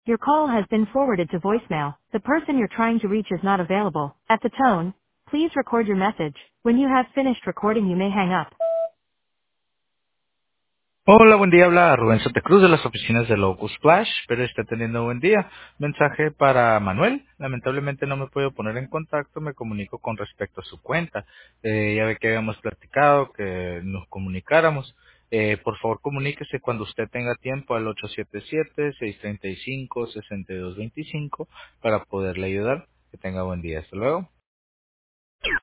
Your call has been forwarded to voicemail. The person you're trying to reach is not available. At the tone, please record your message. When you have finished recording, you may hang up. Hola, buen día. Habla Rubén Santa Cruz de las oficinas de Locus Splash. Espero esté teniendo buen día. Mensaje para Manuel. Lamentablemente no me puedo poner en contacto. Me comunico con respecto a su cuenta. Ya ve que habíamos platicado que nos comunicáramos. Por favor, comuníquese cuando usted tenga tiempo al 877-635-6225 para poderle ayudar. Que tenga buen día. Hasta luego.